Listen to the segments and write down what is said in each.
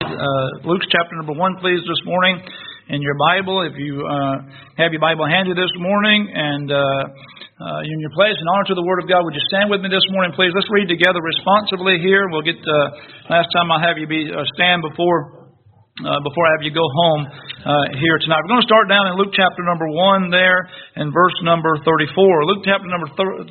Luke chapter number 1, please, this morning in your Bible. If you have your Bible handy this morning and in your place, in honor to the Word of God, would you stand with me this morning, please? Let's read together responsibly here. We'll get last time I'll have you stand before I have you go home here tonight. We're going to start down in Luke chapter number 1 there and verse number 34. Luke chapter 1,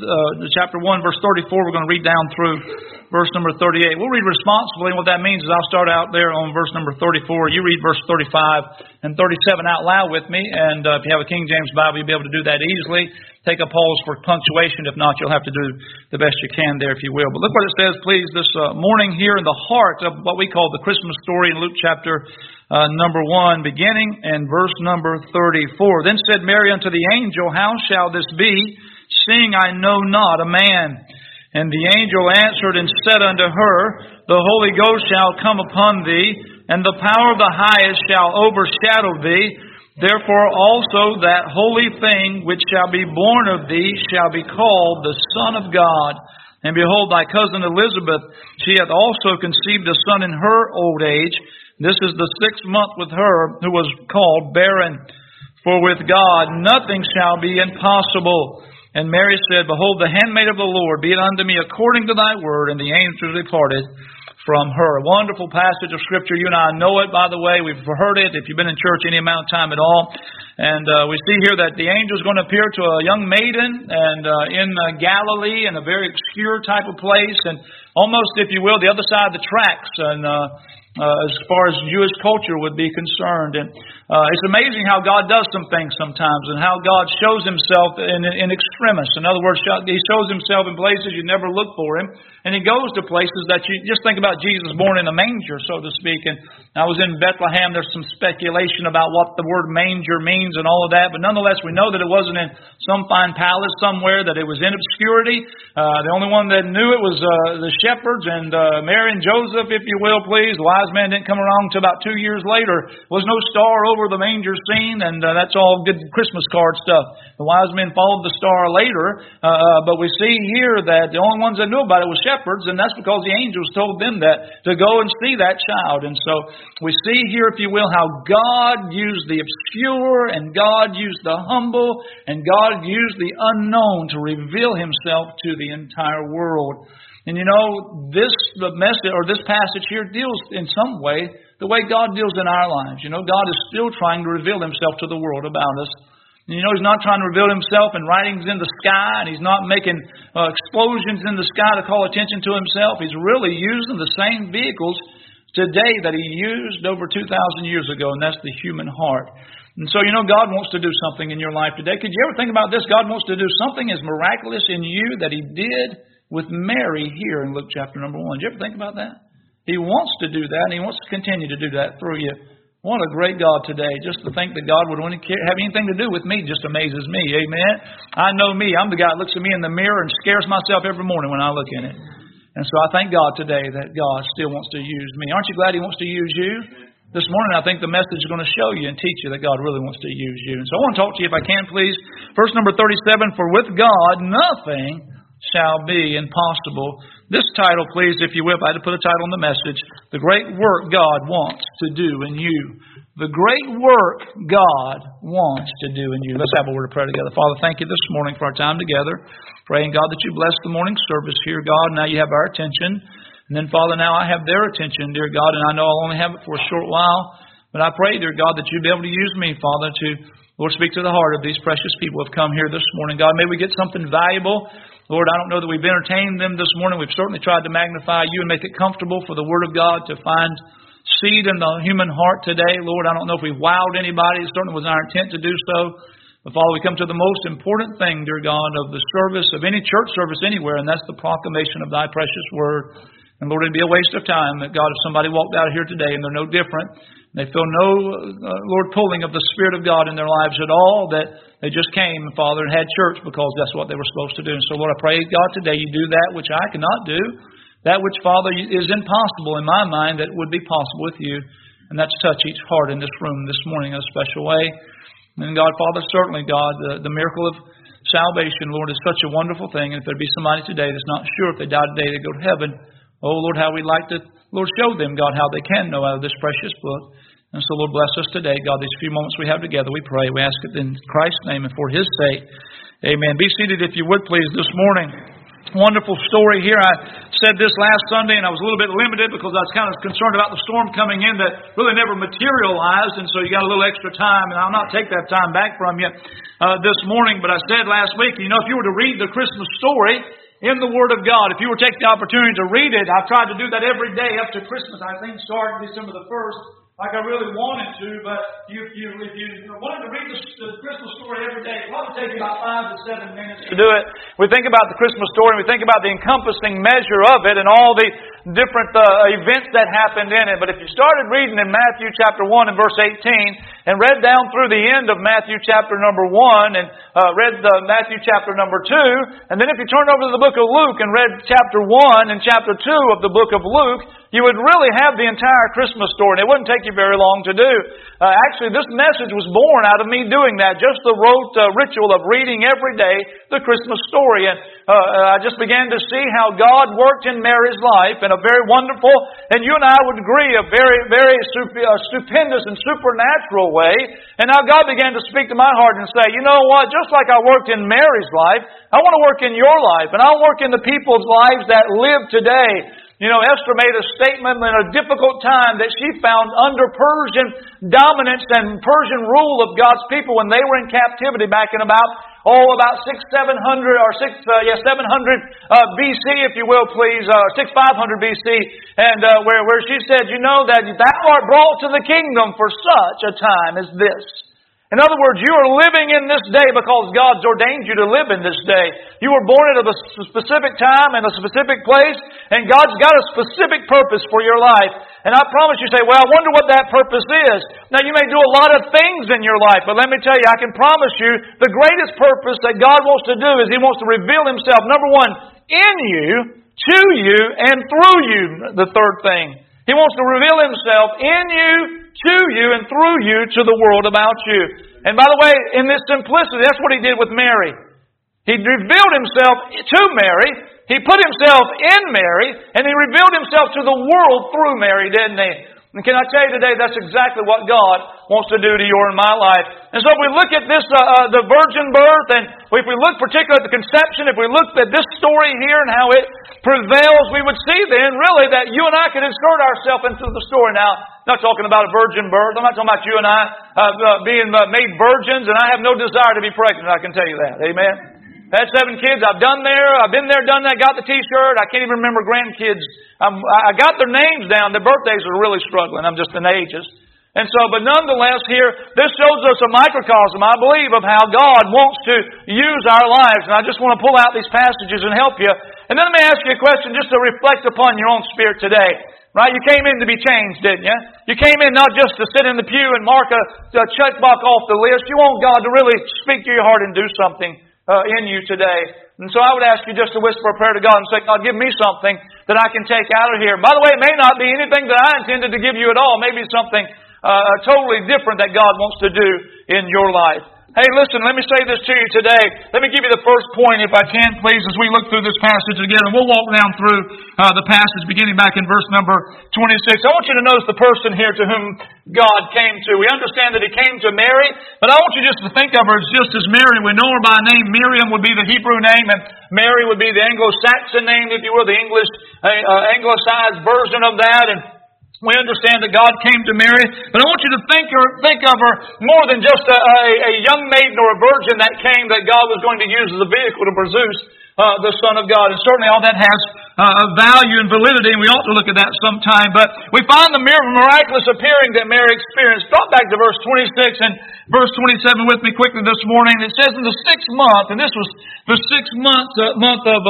verse 34, we're going to read down through verse number 38. We'll read responsibly, and what that means is I'll start out there on verse number 34. You read verse 35 and 37 out loud with me, and if you have a King James Bible, you'll be able to do that easily. Take a pause for punctuation. If not, you'll have to do the best you can there, if you will. But look what it says, please, this morning here in the heart of what we call the Christmas story in Luke chapter number 1, beginning in verse number 34. Then said Mary unto the angel, How shall this be, seeing I know not a man? And the angel answered and said unto her, The Holy Ghost shall come upon thee, and the power of the highest shall overshadow thee. Therefore also that holy thing which shall be born of thee shall be called the Son of God. And behold, thy cousin Elizabeth, she hath also conceived a son in her old age. This is the 6th month with her, who was called barren. For with God nothing shall be impossible. And Mary said, Behold, the handmaid of the Lord, be it unto me according to thy word. And the angel departed from her. A wonderful passage of Scripture. You and I know it, by the way. We've heard it if you've been in church any amount of time at all. And we see here that the angel is going to appear to a young maiden and in Galilee, in a very obscure type of place, and almost, if you will, the other side of the tracks, and as far as Jewish culture would be concerned. And it's amazing how God does some things sometimes, and how God shows Himself in extremis. In other words, He shows Himself in places you never look for Him, and He goes to places that you just think about Jesus born in a manger, so to speak. And I was in Bethlehem. There's some speculation about what the word manger means and all of that, but nonetheless, we know that it wasn't in some fine palace somewhere, that it was in obscurity. The only one that knew it was the shepherds and Mary and Joseph, if you will, please. The wise man didn't come along until about 2 years later. There was no star over the manger scene, and that's all good Christmas card stuff. The wise men followed the star later, but we see here that the only ones that knew about it were shepherds, and that's because the angels told them that to go and see that child. And so we see here, if you will, how God used the obscure, and God used the humble, and God used the unknown to reveal Himself to the entire world. And you know, this passage here deals in some way the way God deals in our lives. You know, God is still trying to reveal Himself to the world about us. And you know, He's not trying to reveal Himself in writings in the sky, and He's not making explosions in the sky to call attention to Himself. He's really using the same vehicles today that He used over 2,000 years ago, and that's the human heart. And so, you know, God wants to do something in your life today. Could you ever think about this? God wants to do something as miraculous in you that He did with Mary here in Luke chapter number 1. Did you ever think about that? He wants to do that, and He wants to continue to do that through you. What a great God today. Just to think that God would have anything to do with me just amazes me. Amen? I know me. I'm the guy that looks at me in the mirror and scares myself every morning when I look in it. And so I thank God today that God still wants to use me. Aren't you glad He wants to use you? This morning, I think the message is going to show you and teach you that God really wants to use you. And so I want to talk to you, if I can, please. Verse number 37, For with God nothing shall be impossible. This title, please, if you will, if I had to put a title on the message, The Great Work God Wants to Do in You. The great work God wants to do in you. Let's have a word of prayer together. Father, thank you this morning for our time together. Praying, God, that you bless the morning service here, God. Now you have our attention. And then, Father, now I have their attention, dear God, and I know I'll only have it for a short while. But I pray, dear God, that you'd be able to use me, Father, to, Lord, speak to the heart of these precious people who have come here this morning. God, may we get something valuable. Lord, I don't know that we've entertained them this morning. We've certainly tried to magnify you and make it comfortable for the Word of God to find seed in the human heart today. Lord, I don't know if we've wowed anybody. It certainly was our intent to do so. But Father, we come to the most important thing, dear God, of the service, of any church service anywhere, and that's the proclamation of thy precious word. And Lord, it'd be a waste of time that, God, if somebody walked out of here today and they're no different, they feel no, Lord, pulling of the Spirit of God in their lives at all, that they just came, Father, and had church because that's what they were supposed to do. And so, Lord, I pray, God, today you do that which I cannot do, that which, Father, is impossible in my mind that would be possible with you. And that's touch each heart in this room this morning in a special way. And God, Father, certainly, God, the miracle of salvation, Lord, is such a wonderful thing. And if there'd be somebody today that's not sure if they died today, they go to heaven, Oh, Lord, how we'd like to, Lord, show them, God, how they can know out of this precious book. And so, Lord, bless us today. God, these few moments we have together, we pray. We ask it in Christ's name and for His sake. Amen. Be seated if you would, please, this morning. Wonderful story here. I said this last Sunday, and I was a little bit limited because I was kind of concerned about the storm coming in that really never materialized, and so you got a little extra time, and I'll not take that time back from you this morning. But I said last week, if you were to read the Christmas story in the Word of God, if you were to take the opportunity to read it, I've tried to do that every day up to Christmas. I think starting December the 1st, like I really wanted to, but if you wanted to read the Christmas story every day, it probably take you about 5 to 7 minutes to do it. We think about the Christmas story, and we think about the encompassing measure of it and all the different events that happened in it. But if you started reading in Matthew chapter 1 and verse 18, and read down through the end of Matthew chapter number 1, and read Matthew chapter number 2, and then if you turned over to the book of Luke and read chapter 1 and chapter 2 of the book of Luke, you would really have the entire Christmas story, and it wouldn't take you very long to do. Actually, this message was born out of me doing that, just the rote ritual of reading every day the Christmas story. And I just began to see how God worked in Mary's life in a very wonderful, and you and I would agree, a very, very stupendous and supernatural way. And now God began to speak to my heart and say, you know what, just like I worked in Mary's life, I want to work in your life, and I'll work in the people's lives that live today. Esther made a statement in a difficult time that she found under Persian dominance and Persian rule of God's people when they were in captivity back in about 700 BC, if you will, please, 500 BC, and where she said, that thou art brought to the kingdom for such a time as this. In other words, you are living in this day because God's ordained you to live in this day. You were born at a specific time and a specific place, and God's got a specific purpose for your life. And I promise you, say, well, I wonder what that purpose is. Now, you may do a lot of things in your life, but let me tell you, I can promise you, the greatest purpose that God wants to do is He wants to reveal Himself, number one, in you, to you, and through you, the third thing. He wants to reveal Himself in you, to you, and through you to the world about you. And by the way, in this simplicity, that's what He did with Mary. He revealed Himself to Mary, He put Himself in Mary, and He revealed Himself to the world through Mary, didn't He? And can I tell you today, that's exactly what God wants to do to your and my life. And so if we look at this, the virgin birth, and if we look particularly at the conception, if we look at this story here and how it prevails, we would see then really that you and I could insert ourselves into the story. Now, I'm not talking about a virgin birth. I'm not talking about you and I being made virgins, and I have no desire to be pregnant, I can tell you that. Amen? I had 7 kids. I've been there, done that, got the T-shirt. I can't even remember grandkids. I got their names down. Their birthdays are really struggling. I'm just in ages. And so, but nonetheless here, this shows us a microcosm, I believe, of how God wants to use our lives. And I just want to pull out these passages and help you. And then let me ask you a question just to reflect upon your own spirit today. Right? You came in to be changed, didn't you? You came in not just to sit in the pew and mark a checkbox off the list. You want God to really speak to your heart and do something in you today. And so I would ask you just to whisper a prayer to God and say, God, give me something that I can take out of here. By the way, it may not be anything that I intended to give you at all. Maybe something totally different that God wants to do in your life. Hey, listen, let me say this to you today. Let me give you the first point, if I can, please, as we look through this passage again. And we'll walk down through the passage beginning back in verse number 26. I want you to notice the person here to whom God came to. We understand that He came to Mary, but I want you just to think of her as just as Mary. We know her by name. Miriam would be the Hebrew name, and Mary would be the Anglo-Saxon name, if you will, the English anglicized version of that. And we understand that God came to Mary, but I want you to think of her more than just a young maiden or a virgin that came that God was going to use as a vehicle to produce the Son of God. And certainly all that has value and validity, and we ought to look at that sometime. But we find the miraculous appearing that Mary experienced. Drop back to verse 26 and verse 27 with me quickly this morning. It says in the 6th month, and this was the 6th month of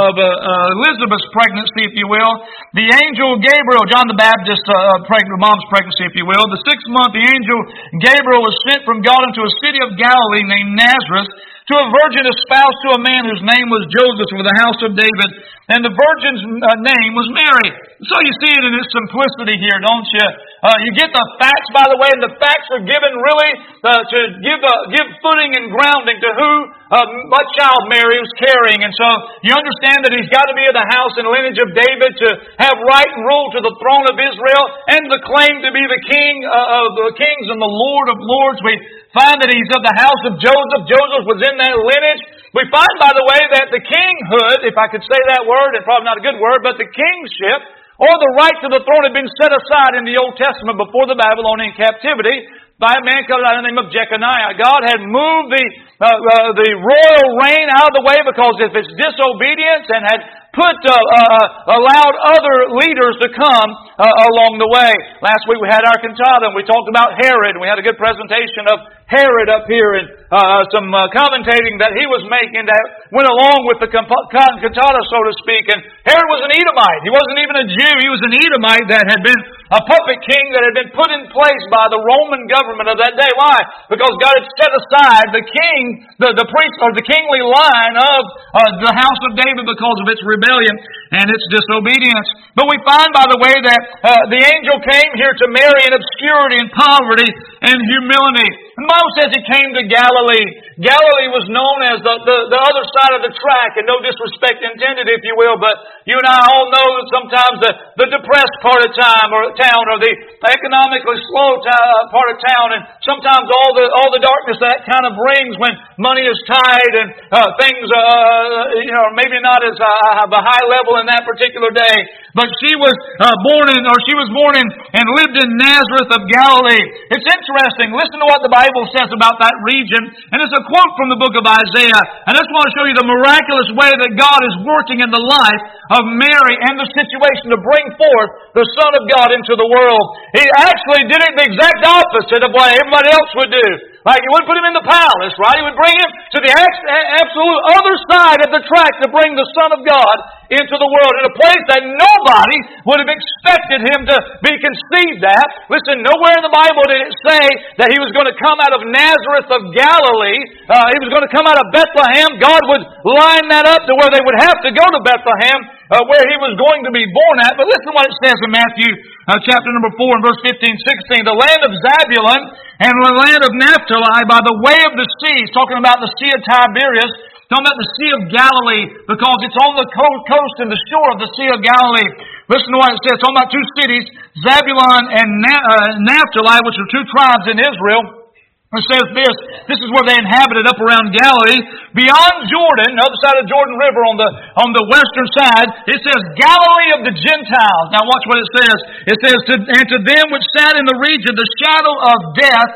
Elizabeth's pregnancy, if you will, the angel Gabriel, John the Baptist, mom's pregnancy, if you will, the 6th month, the angel Gabriel was sent from God into a city of Galilee named Nazareth to a virgin espoused to a man whose name was Joseph of the house of David, and the virgin's name was Mary. So you see it in its simplicity here, don't you? You get the facts, by the way, and the facts are given really to give footing and grounding to what child Mary was carrying. And so you understand that he's got to be of the house and lineage of David to have right and rule to the throne of Israel and the claim to be the king of the kings and the Lord of lords. We find that he's of the house of Joseph. Joseph was in that lineage. We find, by the way, that the kinghood, if I could say that word, and probably not a good word, but the kingship or the right to the throne had been set aside in the Old Testament before the Babylonian captivity by a man called by the name of Jeconiah. God had moved the royal reign out of the way because of its disobedience and had allowed other leaders to come along the way. Last week we had our cantata and we talked about Herod, and we had a good presentation of Herod up here and some commentating that he was making that went along with the cantata, so to speak. And Herod was an Edomite. He wasn't even a Jew. He was an Edomite that had been a puppet king that had been put in place by the Roman government of that day. Why? Because God had set aside the king, the priest, or the kingly line of the house of David because of its rebellion and its disobedience. But we find, by the way, that the angel came here to Mary in obscurity and poverty and humility. And the Bible says he came to Galilee. Galilee was known as the other side of the track, and no disrespect intended, if you will, but you and I all know that sometimes the depressed part of town or the economically slow part of town, and sometimes all the darkness that kind of brings when money is tight and things maybe not as a high level in that particular day. But she was born in and lived in Nazareth of Galilee. It's interesting. Listen to what the Bible says about that region, and it's a quote from the book of Isaiah. And I just want to show you the miraculous way that God is working in the life of Mary and the situation to bring forth the Son of God into the world. He actually did it the exact opposite of what everybody else would do. Like he wouldn't put him in the palace, right? He would bring him to the absolute other side of the track to bring the Son of God into the world, in a place that nobody would have expected him to be conceived at. Listen, nowhere in the Bible did it say that he was going to come out of Nazareth of Galilee. He was going to come out of Bethlehem. God would line that up to where they would have to go to Bethlehem, where he was going to be born at. But listen to what it says in Matthew chapter number 4 and verse 15-16. The land of Zabulon and the land of Naphtali by the way of the sea. He's talking about the Sea of Tiberias. Talking about the Sea of Galilee, because it's on the coast and the shore of the Sea of Galilee. Listen to what it says. It's talking about two cities, Zabulon and Naphtali, which are two tribes in Israel. It says this is where they inhabited up around Galilee. Beyond Jordan, the other side of Jordan River on the western side, it says Galilee of the Gentiles. Now watch what it says. It says, and to them which sat in the region, the shadow of death,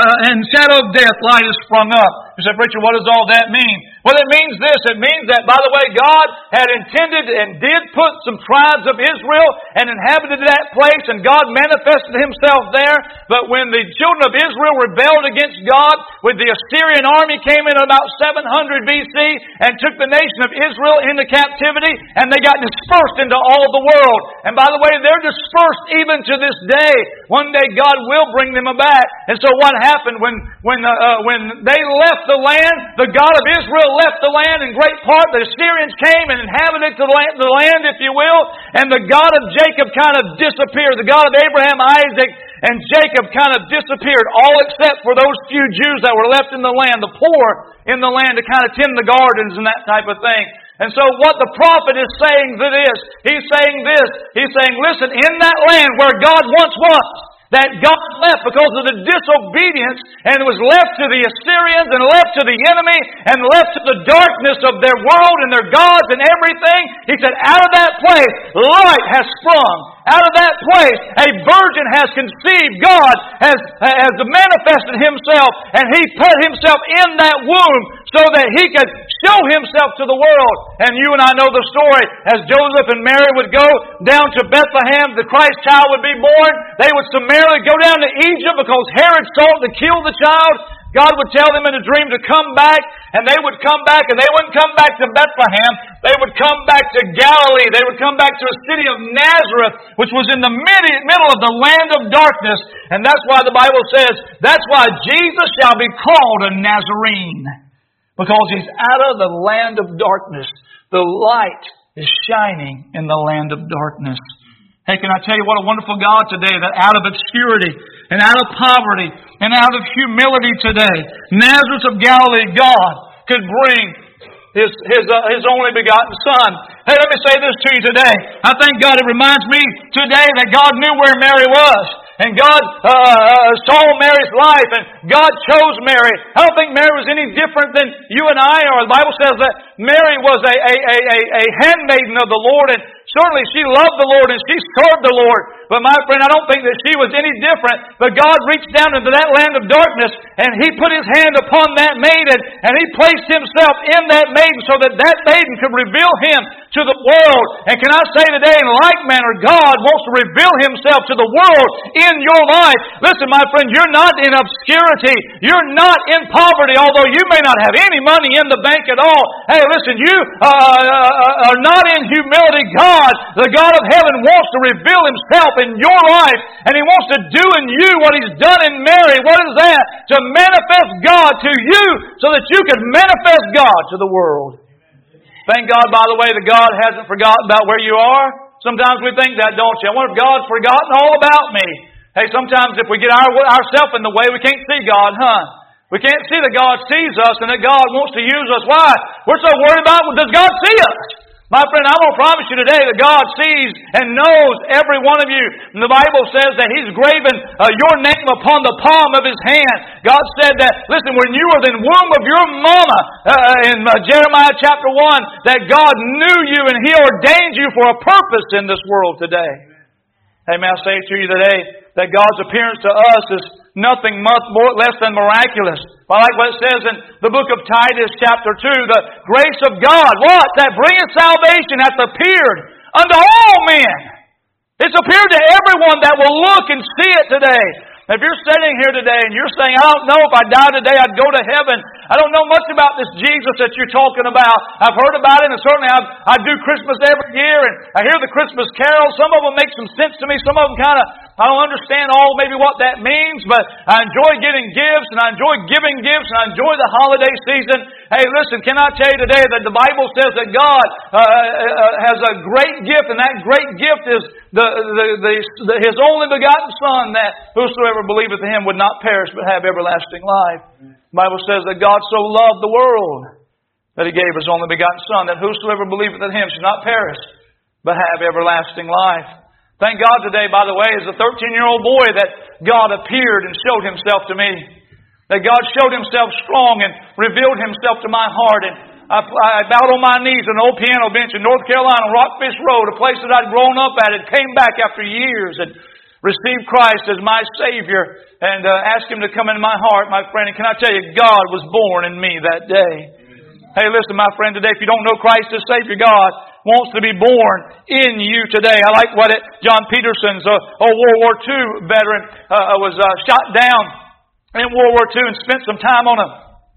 light is sprung up. You say, preacher, what does all that mean? Well, it means this. It means that, by the way, God had intended and did put some tribes of Israel and inhabited that place, and God manifested himself there. But when the children of Israel rebelled against God, when the Assyrian army came in about 700 BC and took the nation of Israel into captivity, and they got dispersed into all the world. And by the way, they're dispersed even to this day. One day God will bring them back. And so what happened when they left the land, the God of Israel left the land in great part. The Assyrians came and inhabited the land, if you will, and the God of Jacob kind of disappeared. The God of Abraham, Isaac, and Jacob kind of disappeared, all except for those few Jews that were left in the land, the poor in the land to kind of tend the gardens and that type of thing. And so what the prophet is saying to this, he's saying, listen, in that land where God once was, that God left because of the disobedience and was left to the Assyrians and left to the enemy and left to the darkness of their world and their gods and everything. He said, out of that place, light has sprung. Out of that place, a virgin has conceived. God has manifested himself, and he put himself in that womb so that he could show himself to the world. And you and I know the story. As Joseph and Mary would go down to Bethlehem, the Christ child would be born. They would summarily go down to Egypt because Herod sought to kill the child. God would tell them in a dream to come back, and they would come back, and they wouldn't come back to Bethlehem. They would come back to Galilee. They would come back to a city of Nazareth, which was in the middle of the land of darkness. And that's why the Bible says, that's why Jesus shall be called a Nazarene. Because he's out of the land of darkness. The light is shining in the land of darkness. Hey, can I tell you what a wonderful God today, that out of obscurity and out of poverty and out of humility today, Nazareth of Galilee, God could bring His only begotten Son. Hey, let me say this to you today. I thank God it reminds me today that God knew where Mary was. And God saw Mary's life, and God chose Mary. I don't think Mary was any different than you and I are. The Bible says that Mary was a handmaiden of the Lord, and certainly she loved the Lord and she served the Lord. But my friend, I don't think that she was any different. But God reached down into that land of darkness, and He put His hand upon that maiden, and He placed Himself in that maiden so that that maiden could reveal Him to the world. And can I say today, in like manner, God wants to reveal Himself to the world in your life. Listen, my friend, you're not in obscurity. You're not in poverty, although you may not have any money in the bank at all. Hey, listen, you are not in humility. God, the God of heaven, wants to reveal Himself in your life, and He wants to do in you what He's done in Mary. What is that? To manifest God to you so that you can manifest God to the world. Thank God, by the way, that God hasn't forgotten about where you are. Sometimes we think that, don't you? I wonder if God's forgotten all about me. Hey, sometimes if we get ourselves in the way, we can't see God, huh? We can't see that God sees us and that God wants to use us. Why? We're so worried about, does God see us? My friend, I'm going to promise you today that God sees and knows every one of you. And the Bible says that He's graven your name upon the palm of His hand. God said that, listen, when you were in the womb of your mama, in Jeremiah chapter 1, that God knew you and He ordained you for a purpose in this world today. Hey, may I say to you today that God's appearance to us is nothing less than miraculous. I like what it says in the book of Titus chapter 2, the grace of God, what? That bringeth salvation hath appeared unto all men. It's appeared to everyone that will look and see it today. If you're sitting here today and you're saying, I don't know if I die today, I'd go to heaven. I don't know much about this Jesus that you're talking about. I've heard about it, and certainly I do Christmas every year, and I hear the Christmas carols. Some of them make some sense to me. Some of them I don't understand maybe what that means, but I enjoy getting gifts, and I enjoy giving gifts, and I enjoy the holiday season. Hey, listen, can I tell you today that the Bible says that God has a great gift, and that great gift is His only begotten Son, that whosoever believeth in Him would not perish but have everlasting life. The Bible says that God so loved the world that He gave His only begotten Son, that whosoever believeth in Him should not perish but have everlasting life. Thank God today, by the way, as a 13-year-old boy, that God appeared and showed Himself to me. That God showed Himself strong and revealed Himself to my heart. And I bowed on my knees on an old piano bench in North Carolina, Rockfish Road, a place that I'd grown up at, and came back after years and received Christ as my Savior and asked Him to come into my heart, my friend. And can I tell you, God was born in me that day. Hey, listen, my friend, today, if you don't know Christ as Savior, God wants to be born in you today. I like what John Peterson's World War II veteran was shot down in World War II and spent some time on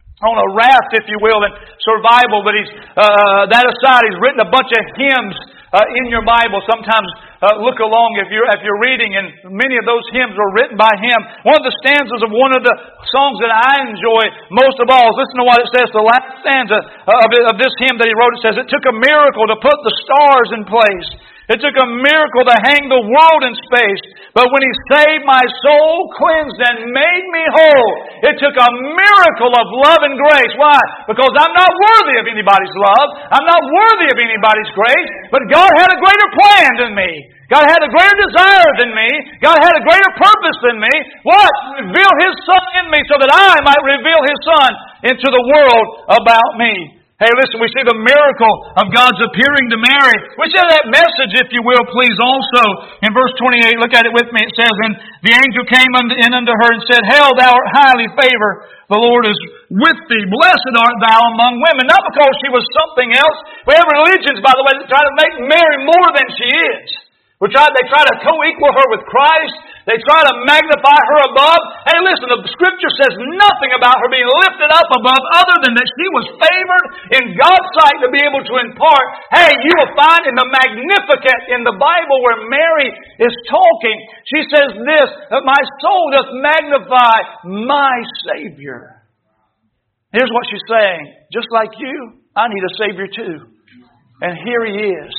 a raft, if you will, in survival. But he's that aside, he's written a bunch of hymns in your Bible. Sometimes look along if you're reading, and many of those hymns were written by him. One of the stanzas of one of the songs that I enjoy most of all is, listen to what it says. The last stanza of this hymn that he wrote, it says, "It took a miracle to put the stars in place. It took a miracle to hang the world in space. But when He saved my soul, cleansed and made me whole, it took a miracle of love and grace." Why? Because I'm not worthy of anybody's love. I'm not worthy of anybody's grace. But God had a greater plan than me. God had a greater desire than me. God had a greater purpose than me. What? Reveal His Son in me so that I might reveal His Son into the world about me. Hey, listen, we see the miracle of God's appearing to Mary. We see that message, if you will, please, also. In verse 28, look at it with me. It says, "And the angel came in unto her and said, Hail, thou art highly favored. The Lord is with thee. Blessed art thou among women." Not because she was something else. We have religions, by the way, that try to make Mary more than she is. They try to co-equal her with Christ. They try to magnify her above. Hey, listen, the Scripture says nothing about her being lifted up above other than that she was favored in God's sight to be able to impart. Hey, you will find in the Magnificat in the Bible where Mary is talking, she says this, that my soul doth magnify my Savior. Here's what she's saying. Just like you, I need a Savior too. And here He is.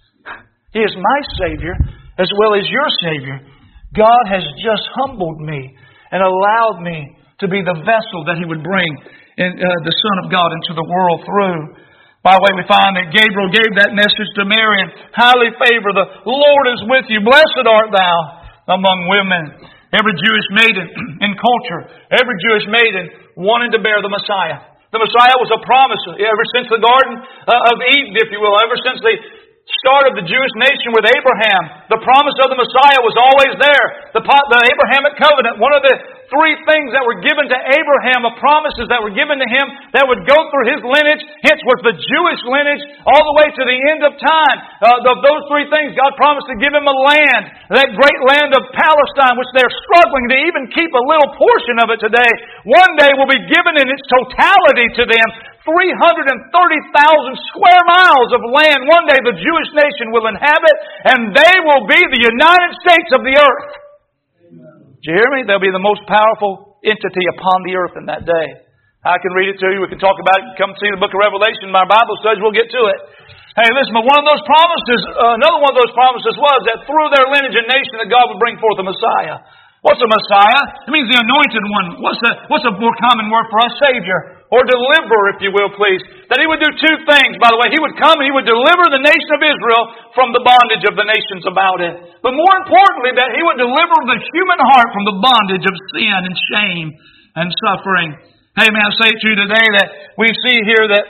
He is my Savior as well as your Savior. God has just humbled me and allowed me to be the vessel that He would bring the Son of God into the world through. By the way, we find that Gabriel gave that message to Mary and highly favored. The Lord is with you. Blessed art thou among women. Every Jewish maiden in culture, every Jewish maiden wanted to bear the Messiah. The Messiah was a promise ever since the Garden of Eden, if you will, ever since the start of the Jewish nation with Abraham. The promise of the Messiah was always there. The Abrahamic covenant, one of the three things that were given to Abraham, of promises that were given to him that would go through his lineage, hence was the Jewish lineage all the way to the end of time. Of those three things, God promised to give him a land, that great land of Palestine, which they're struggling to even keep a little portion of it today. One day will be given in its totality to them. 330,000 square miles of land one day the Jewish nation will inhabit, and they will be the United States of the earth. Did you hear me? They'll be the most powerful entity upon the earth in that day. I can read it to you. We can talk about it. Come see the book of Revelation. My Bible studies, we'll get to it. Hey, listen, but one of those promises, another one of those promises was that through their lineage and nation that God would bring forth a Messiah. What's a Messiah? It means the anointed one. What's a more common word for us? Savior. Or deliverer, if you will, please. That He would do two things, by the way. He would come and He would deliver the nation of Israel from the bondage of the nations about it. But more importantly, that He would deliver the human heart from the bondage of sin and shame and suffering. Hey, may I say to you today that we see here that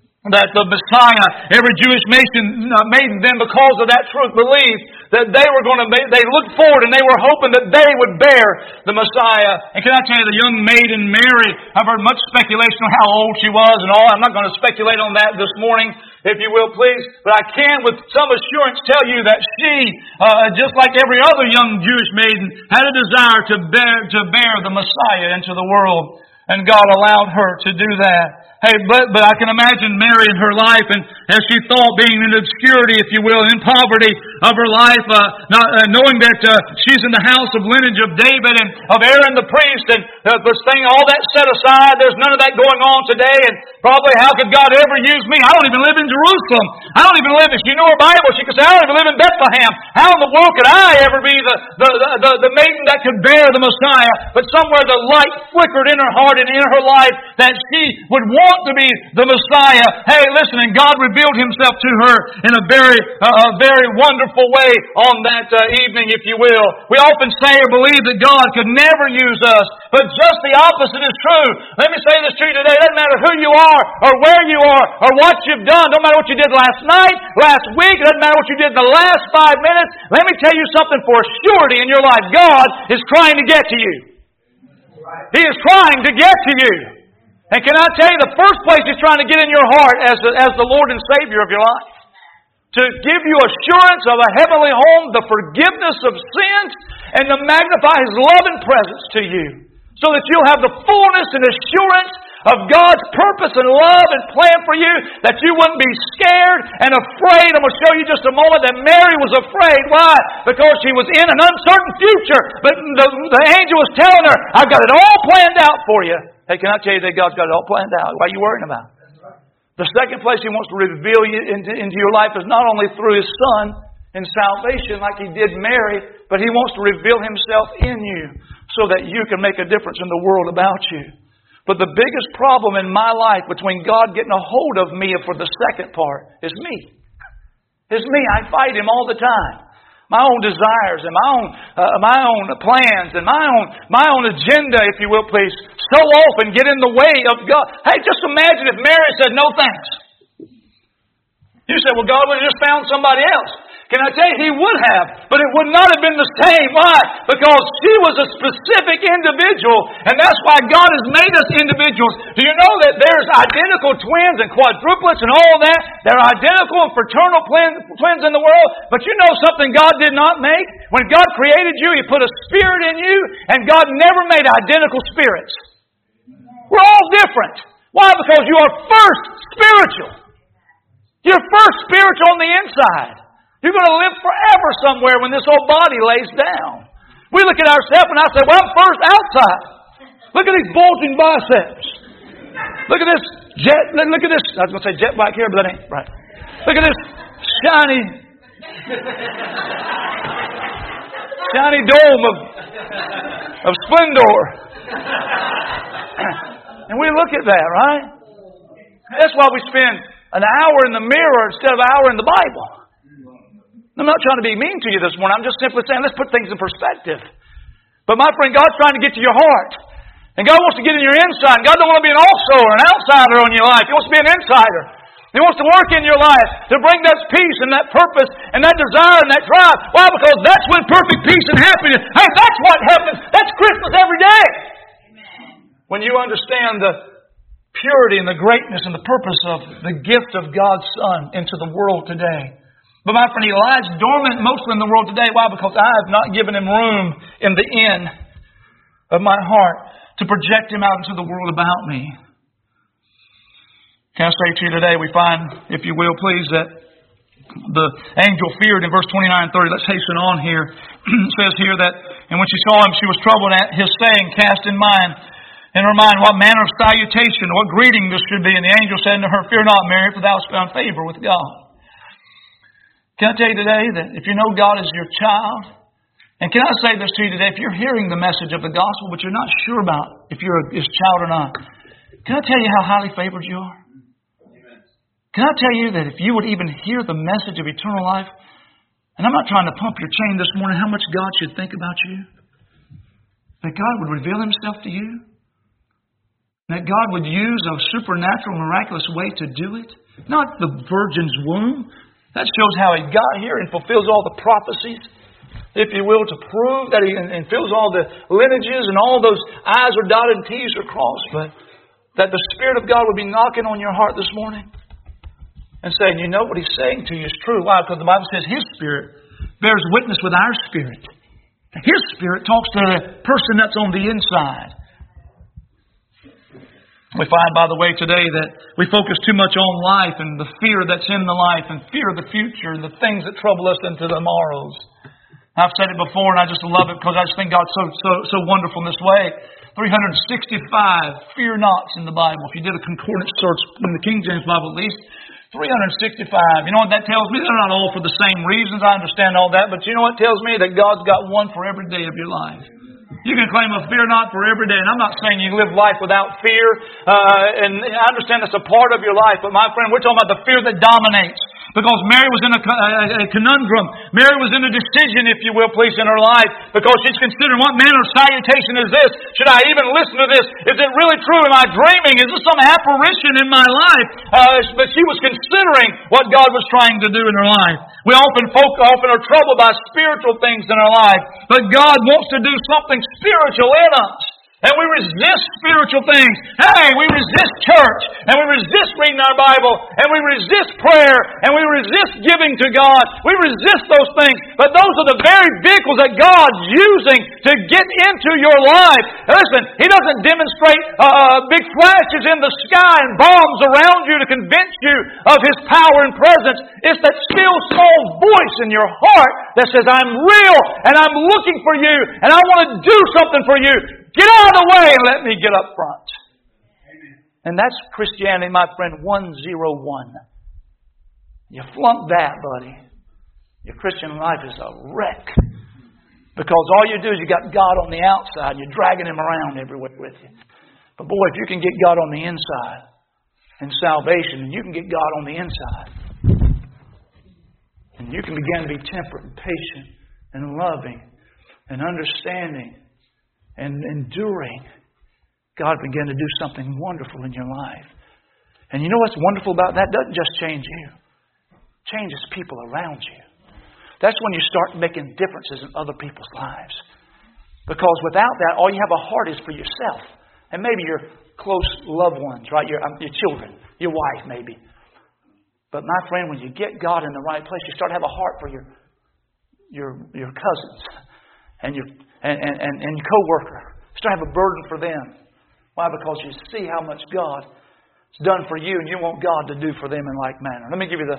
the Messiah, every Jewish maiden then, because of that truth, believed that they were going to, they looked forward and they were hoping that they would bear the Messiah. And can I tell you, the young maiden Mary, I've heard much speculation on how old she was and all. I'm not going to speculate on that this morning, if you will, please. But I can with some assurance tell you that she, just like every other young Jewish maiden, had a desire to bear the Messiah into the world. And God allowed her to do that. Hey, but I can imagine Mary in her life, and as she thought, being in obscurity, if you will, in poverty of her life, not knowing that she's in the house of lineage of David and of Aaron the priest, and this thing, all that set aside. There's none of that going on today. And probably, how could God ever use me? I don't even live in Jerusalem. I don't even live. If you know her Bible, she could say, I don't even live in Bethlehem. How in the world could I ever be the maiden that could bear the Messiah? But somewhere the light flickered in her heart and in her life that she would want to be the Messiah. Hey, listen, and God revealed Himself to her in a very wonderful way on that evening, if you will. We often say or believe that God could never use us, but just the opposite is true. Let me say this to you today. It doesn't matter who you are or where you are or what you've done. Don't matter what you did last night, last week. It doesn't matter what you did in the last 5 minutes. Let me tell you something for surety in your life. God is trying to get to you. He is trying to get to you. And can I tell you, the first place He's trying to get in your heart as the Lord and Savior of your life, to give you assurance of a heavenly home, the forgiveness of sins, and to magnify His love and presence to you, so that you'll have the fullness and assurance of God's purpose and love and plan for you, that you wouldn't be scared and afraid. I'm going to show you just a moment that Mary was afraid. Why? Because she was in an uncertain future. But the angel was telling her, I've got it all planned out for you. Hey, can I tell you that God's got it all planned out? Why are you worrying about it? The second place He wants to reveal you into your life is not only through His Son in salvation like He did Mary, but He wants to reveal Himself in you so that you can make a difference in the world about you. But the biggest problem in my life between God getting a hold of me for the second part is me. It's me. I fight Him all the time. My own desires and my own plans and my own agenda, if you will, please, so often get in the way of God. Hey, just imagine if Mary said, no thanks. You said, well, God would have just found somebody else. Can I tell you, He would have, but it would not have been the same. Why? Because she was a specific individual, and that's why God has made us individuals. Do you know that there's identical twins and quadruplets and all that? They're identical and fraternal twins in the world, but you know something God did not make? When God created you, He put a spirit in you, and God never made identical spirits. We're all different. Why? Because you are first spiritual. You're first spiritual on the inside. You're going to live forever somewhere when this old body lays down. We look at ourselves and I say, well, I'm first outside. Look at these bulging biceps. Look at this jet. Look at this. I was going to say jet black hair, but that ain't right. Look at this shiny dome of splendor. And we look at that, right? That's why we spend an hour in the mirror instead of an hour in the Bible. I'm not trying to be mean to you this morning. I'm just simply saying, let's put things in perspective. But my friend, God's trying to get to your heart. And God wants to get in your inside. And God don't want to be an also or an outsider on your life. He wants to be an insider. He wants to work in your life to bring that peace and that purpose and that desire and that drive. Why? Because that's when perfect peace and happiness. Hey, that's what happens. That's Christmas every day. When you understand the purity and the greatness and the purpose of the gift of God's Son into the world today. But my friend, He lies dormant mostly in the world today. Why? Because I have not given Him room in the inn of my heart to project Him out into the world about me. Can I say to you today, we find, if you will, please, that the angel feared in verse 29 and 30. Let's hasten on here. It says here that, and when she saw him, she was troubled at his saying, cast in her mind what manner of salutation, what greeting this should be. And the angel said unto her, fear not, Mary, for thou hast found favor with God. Can I tell you today that if you know God is your child, and can I say this to you today, if you're hearing the message of the gospel, but you're not sure about if you're His child or not, can I tell you how highly favored you are? Can I tell you that if you would even hear the message of eternal life, and I'm not trying to pump your chain this morning, how much God should think about you, that God would reveal Himself to you, that God would use a supernatural, miraculous way to do it, not the virgin's womb. That shows how He got here and fulfills all the prophecies, if you will, to prove that He and fills all the lineages and all those I's are dotted and T's are crossed. But that the Spirit of God would be knocking on your heart this morning and saying, you know what He's saying to you is true. Why? Because the Bible says His Spirit bears witness with our spirit. His Spirit talks to the person that's on the inside. We find, by the way, today that we focus too much on life and the fear that's in the life and fear of the future and the things that trouble us into the morrows. I've said it before and I just love it because I just think God's so wonderful in this way. 365 fear nots in the Bible. If you did a concordance search in the King James Bible at least, 365. You know what that tells me? They're not all for the same reasons. I understand all that. But you know what it tells me? That God's got one for every day of your life. You can claim a fear not for every day. And I'm not saying you live life without fear. And I understand that's a part of your life. But my friend, we're talking about the fear that dominates. Because Mary was in a conundrum. Mary was in a decision, if you will, please, in her life. Because she's considering, what manner of salutation is this? Should I even listen to this? Is it really true? Am I dreaming? Is this some apparition in my life? But she was considering what God was trying to do in her life. We often are troubled by spiritual things in our life. But God wants to do something spiritual in us. And we resist spiritual things. Hey, we resist church. And we resist reading our Bible. And we resist prayer. And we resist giving to God. We resist those things. But those are the very vehicles that God's using to get into your life. Now listen, He doesn't demonstrate big flashes in the sky and bombs around you to convince you of His power and presence. It's that still small voice in your heart that says, I'm real and I'm looking for you and I want to do something for you. Get out of the way and let me get up front. Amen. And that's Christianity, my friend, 101. You flunk that, buddy. Your Christian life is a wreck. Because all you do is you got God on the outside and you're dragging Him around everywhere with you. But boy, if you can get God on the inside in salvation, and you can get God on the inside, and you can begin to be temperate and patient and loving and understanding and enduring, God began to do something wonderful in your life. And you know what's wonderful about that? It doesn't just change you. It changes people around you. That's when you start making differences in other people's lives. Because without that, all you have a heart is for yourself. And maybe your close loved ones, right? Your children, your wife maybe. But my friend, when you get God in the right place, you start to have a heart for your cousins and your co-worker. Start to have a burden for them. Why? Because you see how much God has done for you and you want God to do for them in like manner. Let me give you the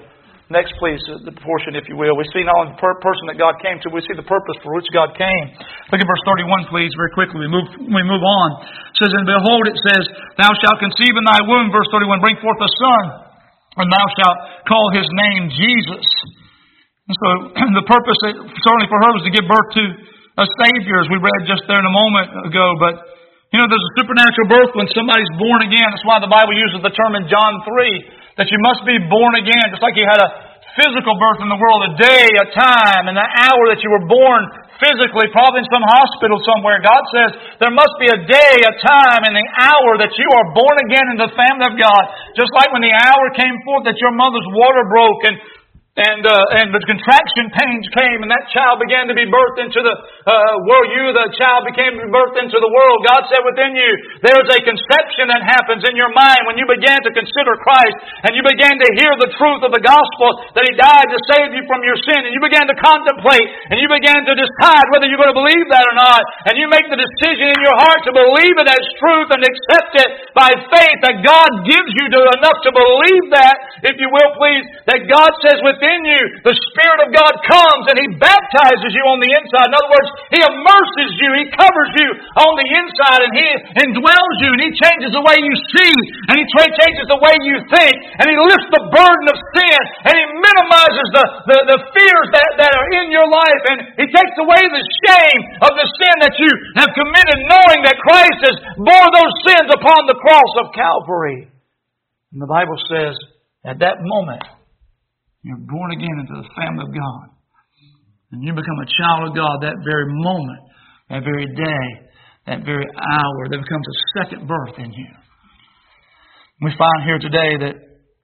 Next, please, the portion, if you will. We see not only the person that God came to, we see the purpose for which God came. Look at verse 31, please, very quickly. We move on. It says, and behold, it says, thou shalt conceive in thy womb, verse 31, bring forth a son, and thou shalt call his name Jesus. And so the purpose, certainly for her, was to give birth to a Savior, as we read just there in a moment ago. But, you know, there's a supernatural birth when somebody's born again. That's why the Bible uses the term in John 3, that you must be born again, just like you had a physical birth in the world, a day, a time, and the hour that you were born physically, probably in some hospital somewhere. God says there must be a day, a time, and the hour that you are born again into the family of God. Just like when the hour came forth that your mother's water broke and the contraction pains came and that child began to be birthed into the world. The child became birthed into the world. God said within you, there's a conception that happens in your mind when you began to consider Christ and you began to hear the truth of the gospel that He died to save you from your sin, and you began to contemplate and you began to decide whether you're going to believe that or not, and you make the decision in your heart to believe it as truth and accept it by faith, that God gives you enough to believe that, if you will please, that God says within you, the Spirit of God comes and He baptizes you on the inside. In other words, He immerses you, He covers you on the inside, and He indwells you, and He changes the way you see, and He changes the way you think, and He lifts the burden of sin, and He minimizes the fears that are in your life, and He takes away the shame of the sin that you have committed, knowing that Christ has bore those sins upon the cross of Calvary. And the Bible says, at that moment, you're born again into the family of God. And you become a child of God that very moment, that very day, that very hour. There becomes a second birth in you. We find here today that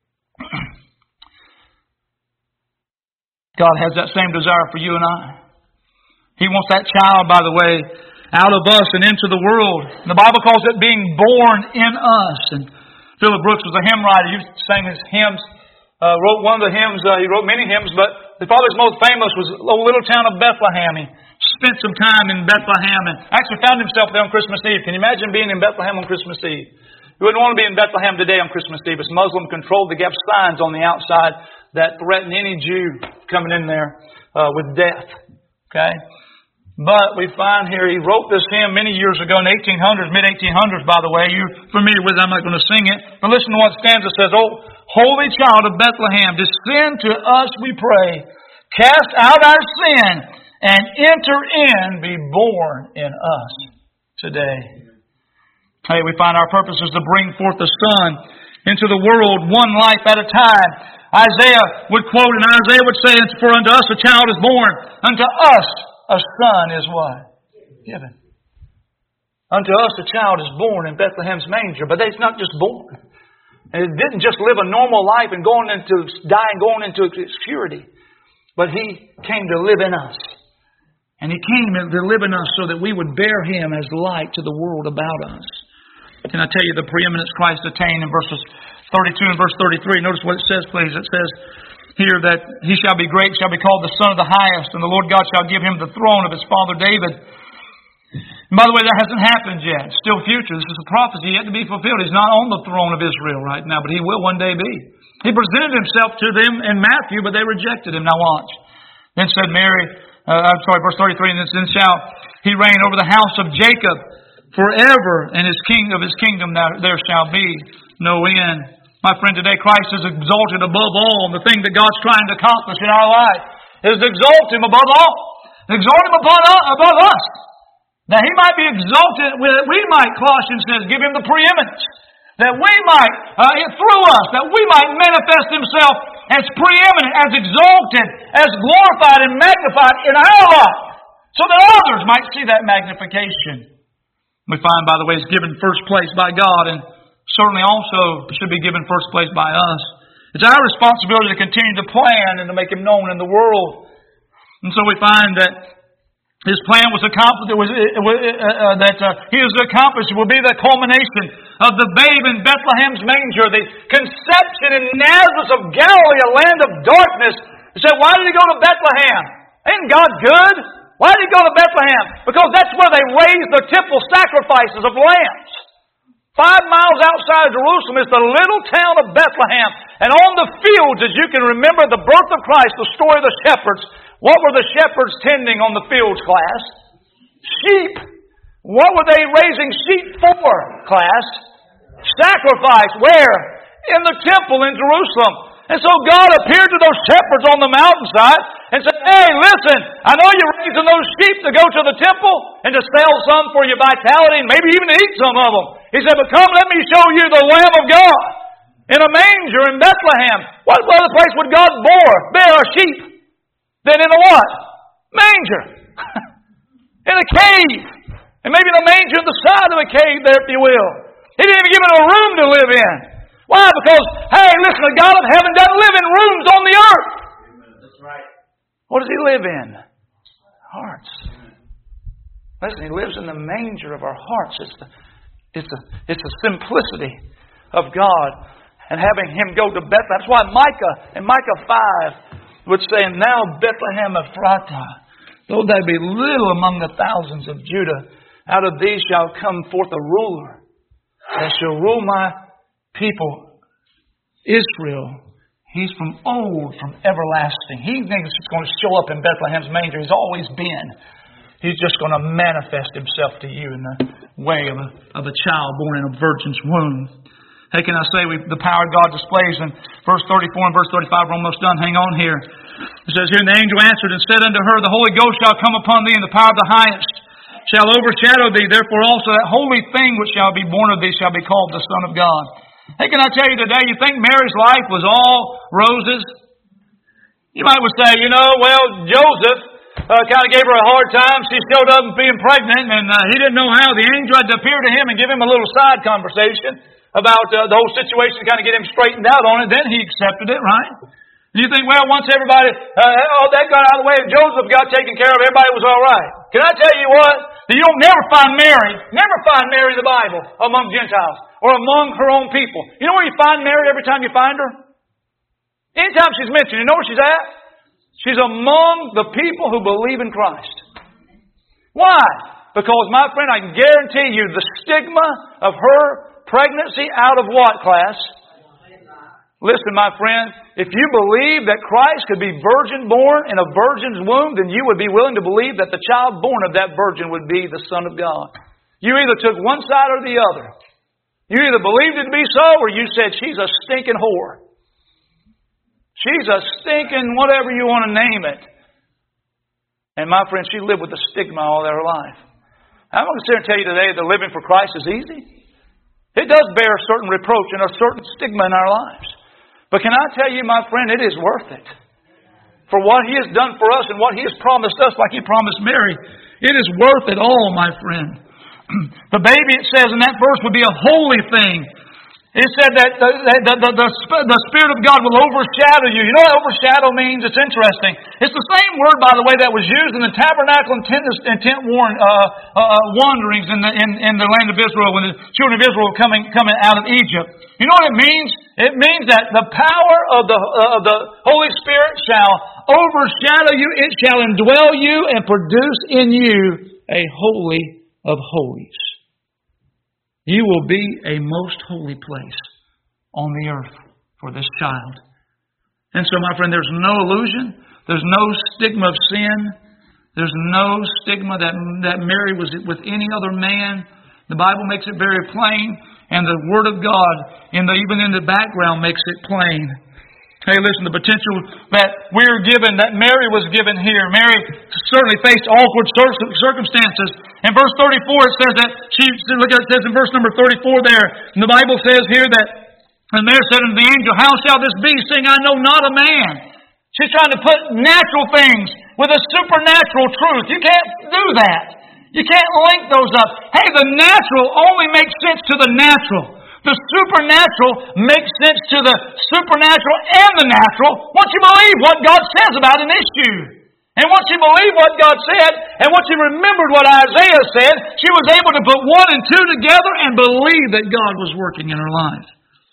God has that same desire for you and I. He wants that child, by the way, out of us and into the world. And the Bible calls it being born in us. And Philip Brooks was a hymn writer. He sang his hymns. Wrote one of the hymns, he wrote many hymns, but probably his most famous was the little town of Bethlehem. He spent some time in Bethlehem and actually found himself there on Christmas Eve. Can you imagine being in Bethlehem on Christmas Eve? You wouldn't want to be in Bethlehem today on Christmas Eve. It's Muslim controlled. They have signs on the outside that threaten any Jew coming in there with death. Okay? But we find here, he wrote this hymn many years ago in the 1800s, mid-1800s, by the way. You're familiar with it. I'm not going to sing it. But listen to what stanza says. Oh, Holy Child of Bethlehem, descend to us, we pray. Cast out our sin and enter in, be born in us today. Hey, we find our purpose is to bring forth the Son into the world one life at a time. Isaiah would quote, and Isaiah would say, for unto us a child is born, unto us a son is what? Given. Unto us a child is born in Bethlehem's manger. But it's not just born. And it didn't just live a normal life and going into obscurity. But He came to live in us. And He came to live in us so that we would bear Him as light to the world about us. Can I tell you the preeminence Christ attained in verses 32 and verse 33? Notice what it says, please. It says here that He shall be great, shall be called the Son of the Highest, and the Lord God shall give Him the throne of His father David. And by the way, that hasn't happened yet. It's still future. This is a prophecy yet to be fulfilled. He's not on the throne of Israel right now, but He will one day be. He presented Himself to them in Matthew, but they rejected Him. Now watch. Then said verse 33, and then shall He reign over the house of Jacob forever, and His kingdom there shall be no end. My friend, today Christ is exalted above all. And the thing that God's trying to accomplish in our life is to exalt Him above all. Exalt Him above us. That He might be exalted, that we might, Colossians says, give Him the preeminence. That we might, through us, that we might manifest Himself as preeminent, as exalted, as glorified and magnified in our life. So that others might see that magnification. We find, by the way, He's given first place by God, and certainly also should be given first place by us. It's our responsibility to continue to plan and to make Him known in the world. And so we find that His plan was accomplished. His accomplished will be the culmination of the babe in Bethlehem's manger, the conception in Nazareth of Galilee, a land of darkness. He said, why did He go to Bethlehem? Ain't God good? Why did He go to Bethlehem? Because that's where they raised the temple sacrifices of lambs. 5 miles outside of Jerusalem is the little town of Bethlehem. And on the fields, as you can remember the birth of Christ, the story of the shepherds, what were the shepherds tending on the fields, class? Sheep. What were they raising sheep for, class? Sacrifice. Where? In the temple in Jerusalem. And so God appeared to those shepherds on the mountainside and said, hey, listen, I know you're raising those sheep to go to the temple and to sell some for your vitality and maybe even to eat some of them. He said, but come, let me show you the Lamb of God in a manger in Bethlehem. What other place would God bear a sheep than in a what? Manger. In a cave. And maybe the manger on the side of a cave there, if you will. He didn't even give it a room to live in. Why? Because, hey, listen, the God of heaven doesn't live in rooms on the earth. That's right. What does He live in? Hearts. Listen, He lives in the manger of our hearts. It's the simplicity of God and having Him go to Bethlehem. That's why Micah, in Micah 5, would say, now Bethlehem Ephratah, though there be little among the thousands of Judah, out of these shall come forth a ruler that shall rule my people, Israel. He's from old, from everlasting. He thinks it's going to show up in Bethlehem's manger. He's always been. He's just going to manifest Himself to you in the way of a child born in a virgin's womb. Hey, can I say the power of God displays in verse 34 and verse 35. We're almost done. Hang on here. It says here, and the angel answered and said unto her, the Holy Ghost shall come upon thee, and the power of the highest shall overshadow thee. Therefore also that holy thing which shall be born of thee shall be called the Son of God. Hey, can I tell you today, you think Mary's life was all roses? You might would say, well, Joseph kind of gave her a hard time. She showed up being pregnant, and he didn't know how. The angel had to appear to him and give him a little side conversation about the whole situation, kind of get him straightened out on it. Then he accepted it, right? And you think, well, once everybody, that got out of the way and Joseph got taken care of, everybody was all right. Can I tell you what? You don't never find Mary in the Bible among Gentiles or among her own people. You know where you find Mary every time you find her? Anytime she's mentioned, you know where she's at? She's among the people who believe in Christ. Why? Because, my friend, I can guarantee you the stigma of her pregnancy out of what, class? Listen, my friend, if you believe that Christ could be virgin born in a virgin's womb, then you would be willing to believe that the child born of that virgin would be the Son of God. You either took one side or the other. You either believed it to be so, or you said, she's a stinking whore. She's a stinking whatever you want to name it. And my friend, she lived with the stigma all her life. I'm going to sit here and tell you today that living for Christ is easy. It does bear a certain reproach and a certain stigma in our lives. But can I tell you, my friend, it is worth it. For what He has done for us and what He has promised us, like He promised Mary, it is worth it all, my friend. The baby, it says in that verse, would be a holy thing. It said that the Spirit of God will overshadow you. You know what overshadow means? It's interesting. It's the same word, by the way, that was used in the tabernacle and tent wanderings in the land of Israel when the children of Israel were coming out of Egypt. You know what it means? It means that the power of the Holy Spirit shall overshadow you. It shall indwell you and produce in you a holy of holies. You will be a most holy place on the earth for this child. And so, my friend, there's no illusion. There's no stigma of sin. There's no stigma that Mary was with any other man. The Bible makes it very plain. And the Word of God, even in the background, makes it plain. Hey, listen, the potential that we're given, that Mary was given here. Mary certainly faced awkward circumstances. In verse 34, it says that look at it says in verse number 34 there, and the Bible says here that, and Mary said unto the angel, how shall this be, seeing I know not a man? She's trying to put natural things with a supernatural truth. You can't do that. You can't link those up. Hey, the natural only makes sense to the natural. The supernatural makes sense to the supernatural and the natural once you believe what God says about an issue. And once you believe what God said, and once you remembered what Isaiah said, she was able to put 1 and 2 together and believe that God was working in her life.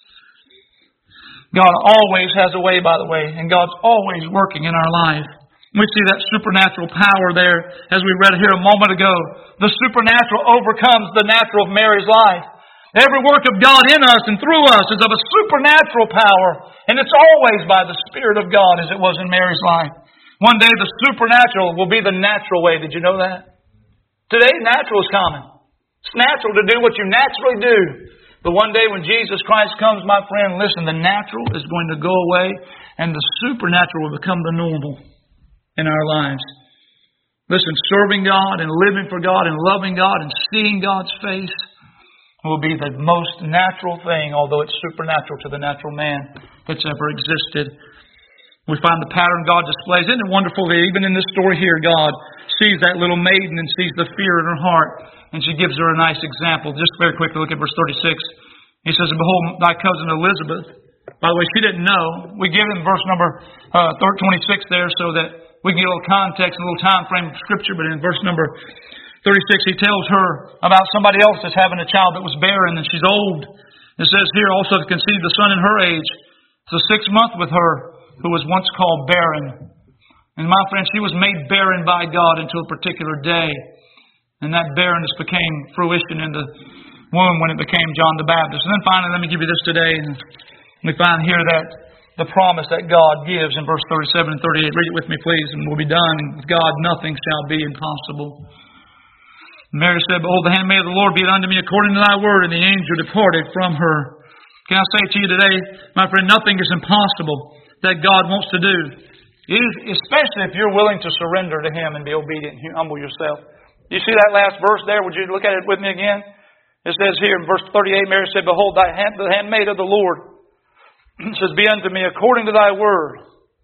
God always has a way, by the way, and God's always working in our life. We see that supernatural power there, as we read here a moment ago. The supernatural overcomes the natural of Mary's life. Every work of God in us and through us is of a supernatural power. And it's always by the Spirit of God as it was in Mary's life. One day the supernatural will be the natural way. Did you know that? Today natural is common. It's natural to do what you naturally do. But one day when Jesus Christ comes, my friend, listen, the natural is going to go away and the supernatural will become the normal in our lives. Listen, serving God and living for God and loving God and seeing God's face will be the most natural thing, although it's supernatural to the natural man that's ever existed. We find the pattern God displays. Isn't it wonderful that even in this story here, God sees that little maiden and sees the fear in her heart, and she gives her a nice example. Just very quickly, look at verse 36. He says, "Behold, thy cousin Elizabeth." By the way, she didn't know. We give him verse number 26 there so that we can get a little context and a little time frame of Scripture. But in verse number 36, he tells her about somebody else that's having a child that was barren and she's old. It says here also to conceive the son in her age. It's the 6th month with her who was once called barren. And my friend, she was made barren by God until a particular day. And that barrenness became fruition in the womb when it became John the Baptist. And then finally, let me give you this today. We find here that the promise that God gives in verse 37 and 38. Read it with me, please, and we'll be done. And with God, nothing shall be impossible. Mary said, "Behold, the handmaid of the Lord, be it unto me according to thy word." And the angel departed from her. Can I say to you today, my friend, nothing is impossible that God wants to do. Especially if you're willing to surrender to Him and be obedient and humble yourself. You see that last verse there? Would you look at it with me again? It says here in verse 38, Mary said, "Behold, the handmaid of the Lord." It says, "Be unto me according to thy word."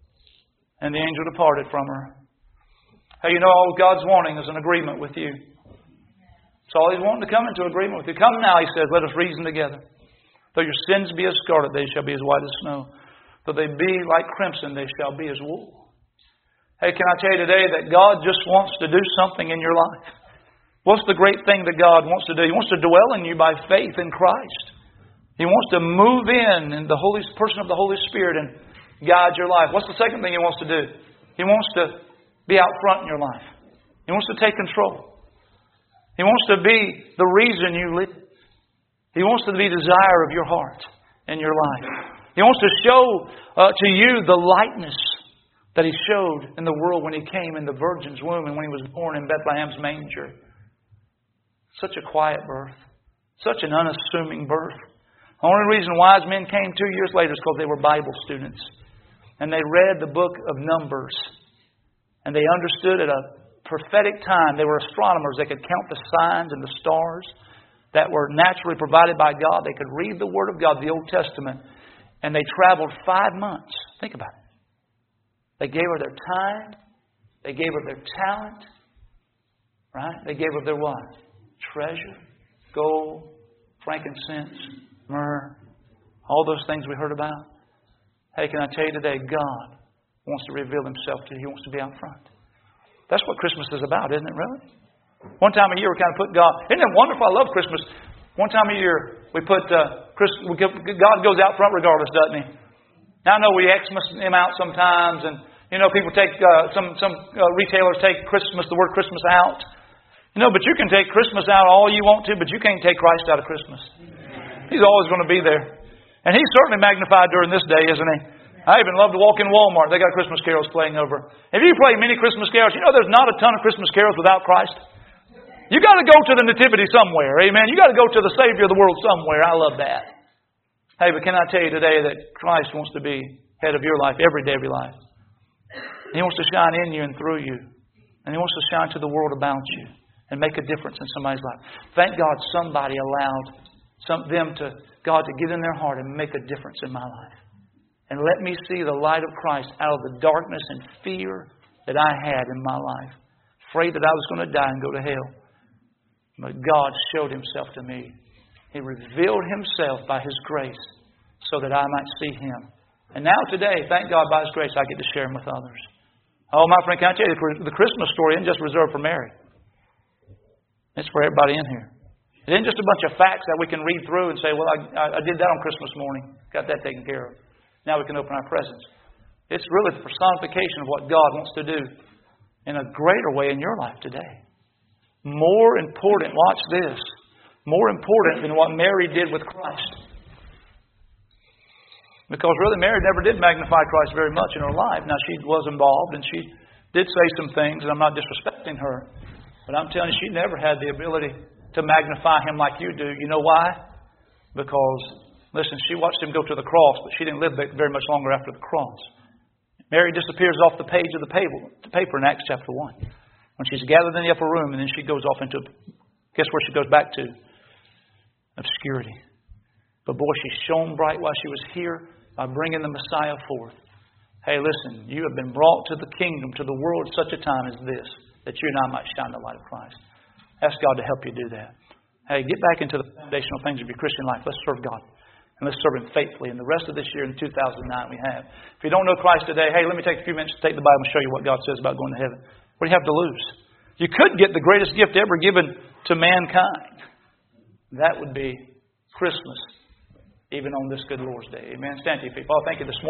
And the angel departed from her. Hey, you know, all God's wanting is an agreement with you. That's all He's wanting, to come into agreement with you. "Come now," He says, "let us reason together. Though your sins be as scarlet, they shall be as white as snow. Though they be like crimson, they shall be as wool." Hey, can I tell you today that God just wants to do something in your life? What's the great thing that God wants to do? He wants to dwell in you by faith in Christ. He wants to move in the Holy person of the Holy Spirit and guide your life. What's the second thing He wants to do? He wants to be out front in your life. He wants to take control. He wants to be the reason you live. He wants to be the desire of your heart and your life. He wants to show to you the likeness that He showed in the world when He came in the virgin's womb and when He was born in Bethlehem's manger. Such a quiet birth. Such an unassuming birth. The only reason wise men came 2 years later is because they were Bible students. And they read the book of Numbers. And they understood at a prophetic time. They were astronomers. They could count the signs and the stars that were naturally provided by God. They could read the Word of God, the Old Testament. And they traveled 5 months. Think about it. They gave her their time. They gave her their talent. Right? They gave her their what? Treasure, gold, frankincense, myrrh. All those things we heard about. Hey, can I tell you today, God wants to reveal Himself to you. He wants to be out front. That's what Christmas is about, isn't it really? One time a year we kind of put God. Isn't it wonderful? I love Christmas. One time a year we put God goes out front regardless, doesn't He? Now I know we Xmas Him out sometimes, and you know people take some retailers take the word Christmas out. You know, but you can take Christmas out all you want to, but you can't take Christ out of Christmas. He's always going to be there, and He's certainly magnified during this day, isn't He? I even love to walk in Walmart. They got Christmas carols playing over. If you play many Christmas carols, you know there's not a ton of Christmas carols without Christ. You got to go to the Nativity somewhere, amen. You got to go to the Savior of the world somewhere. I love that. Hey, but can I tell you today that Christ wants to be head of your life every day of your life. He wants to shine in you and through you, and He wants to shine to the world about you and make a difference in somebody's life. Thank God somebody allowed God to get in their heart and make a difference in my life. And let me see the light of Christ out of the darkness and fear that I had in my life. Afraid that I was going to die and go to hell. But God showed Himself to me. He revealed Himself by His grace so that I might see Him. And now today, thank God by His grace, I get to share Him with others. Oh, my friend, can I tell you, the Christmas story isn't just reserved for Mary. It's for everybody in here. It isn't just a bunch of facts that we can read through and say, well, I did that on Christmas morning. Got that taken care of. Now we can open our presents. It's really the personification of what God wants to do in a greater way in your life today. More important, watch this, more important than what Mary did with Christ. Because really, Mary never did magnify Christ very much in her life. Now, she was involved and she did say some things, and I'm not disrespecting her. But I'm telling you, she never had the ability to magnify Him like you do. You know why? Because, listen, she watched Him go to the cross, but she didn't live very much longer after the cross. Mary disappears off the page of the paper in Acts chapter 1. When she's gathered in the upper room, and then she goes off into, guess where she goes back to? Obscurity. But boy, she shone bright while she was here by bringing the Messiah forth. Hey, listen, you have been brought to the kingdom, to the world at such a time as this, that you and I might shine the light of Christ. Ask God to help you do that. Hey, get back into the foundational things of your Christian life. Let's serve God. And let's serve Him faithfully. And the rest of this year in 2009 we have. If you don't know Christ today, hey, let me take a few minutes to take the Bible and show you what God says about going to heaven. What do you have to lose? You could get the greatest gift ever given to mankind. That would be Christmas, even on this good Lord's Day. Amen. Stand to your feet. Father, thank you this morning.